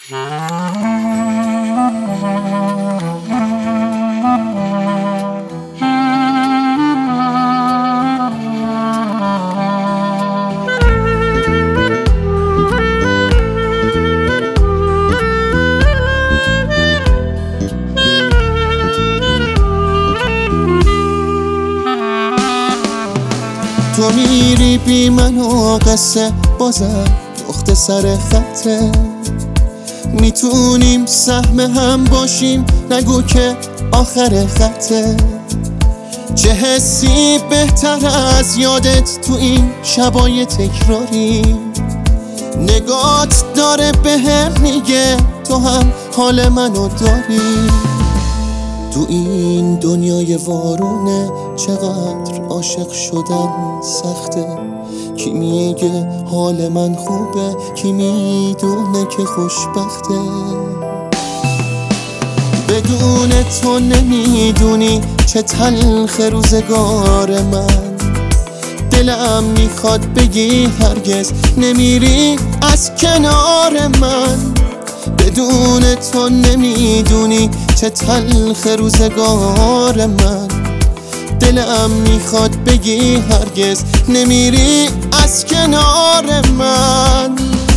تو میری بی من و قصه بازم نقطه سر خطه، میتونیم سهم هم باشیم نگو که آخر خطه. چه حسی بهتر از یادت تو این شبای تکراری، نگات داره بهم میگه تو هم حال منو داری. تو این دنیای وارونه چقدر عاشق شدن سخته، کی میگه حال من خوبه کی میدونه که خوشبخته. بدون تو نمیدونی چه تلخ روزگار من، دلم میخواد بگی هرگز نمیری از کنار من. بدون تو نمیدونی چه تلخ روزگار من، دلم میخواد بگی هرگز نمیری از کنار من.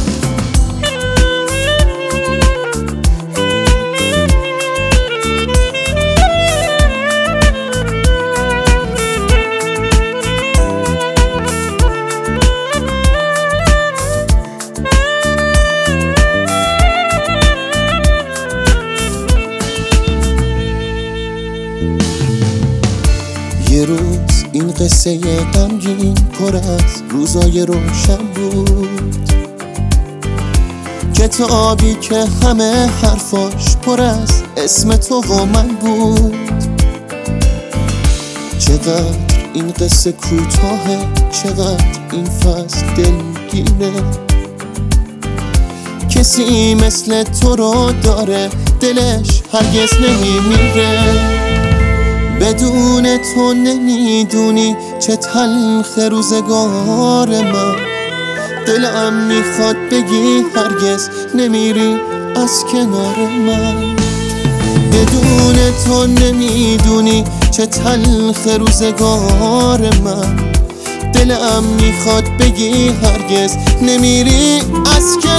یه روز این قصه غمگین پر از روزای روشن بود، کتابی که همه حرفاش پر از اسم تو و من بود. چقدر این قصه کوتاهه چقدر این فصل دلگیره، کسی مثل تو رو داره دلش هرگز نمیمیره. بدون تو نمیدونی چه تلخ روزگار من، دلم میخواد بگی هرگز نمیری از کنار من. بدون تو نمیدونی چه تلخ روزگار من، دلم میخواد بگی هرگز نمیری از کنار من.